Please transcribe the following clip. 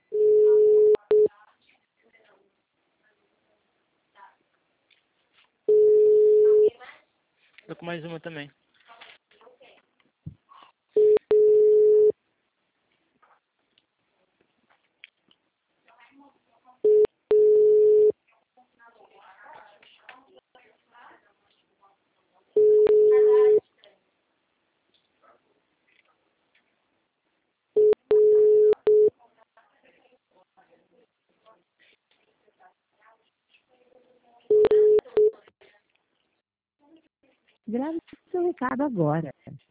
Tô com mais uma também. Grave seu recado agora.